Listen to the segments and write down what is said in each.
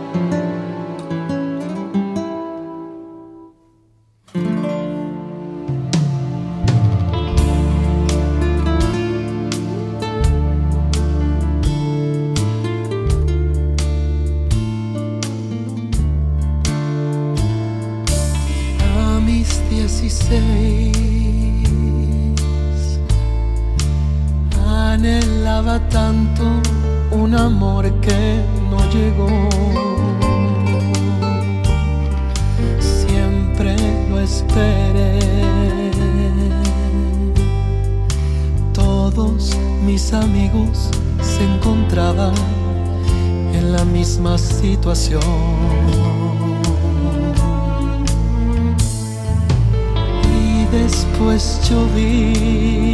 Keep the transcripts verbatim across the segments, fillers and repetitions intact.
dieciséis anhelaba tanto un amor que no llegó. Siempre lo esperé. Todos mis amigos se encontraban en la misma situación. Después yo vi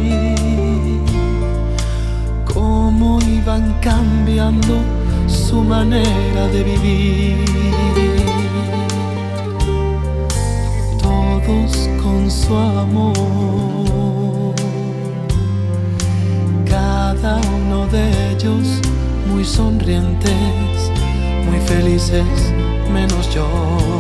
cómo iban cambiando su manera de vivir, todos con su amor, cada uno de ellos muy sonrientes, muy felices, menos yo.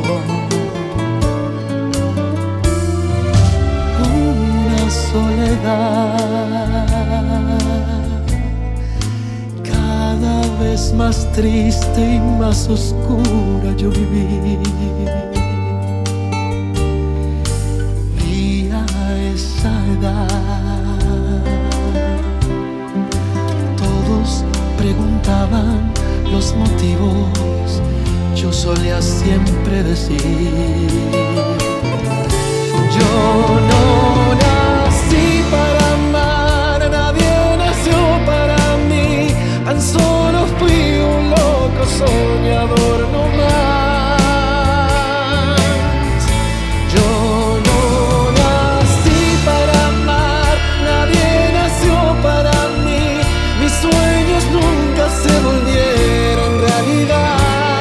Soledad cada vez más triste y más oscura yo viví. Y a esa edad todos preguntaban los motivos, yo solía siempre decir: yo no nací para amar, nadie nació para mí, tan solo fui un loco soñador no más. Yo no nací para amar, nadie nació para mí, mis sueños nunca se volvieron realidad.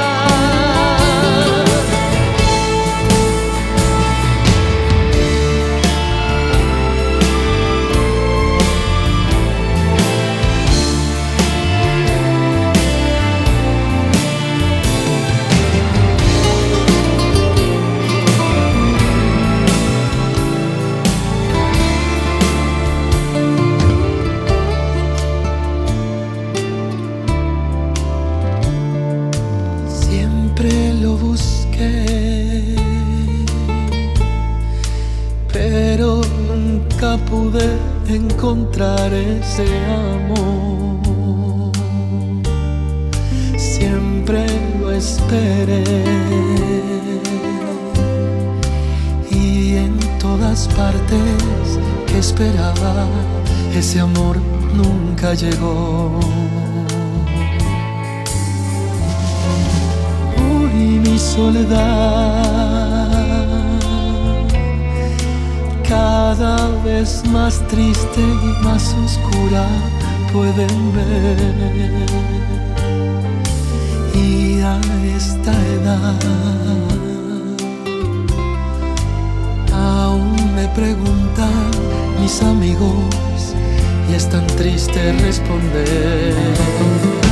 Siempre lo busqué, pero nunca pude encontrar ese amor. Siempre lo esperé y en todas partes que esperaba, ese amor nunca llegó. Mi soledad cada vez más triste y más oscura pueden ver. Y a esta edad aún me preguntan mis amigos y es tan triste responder.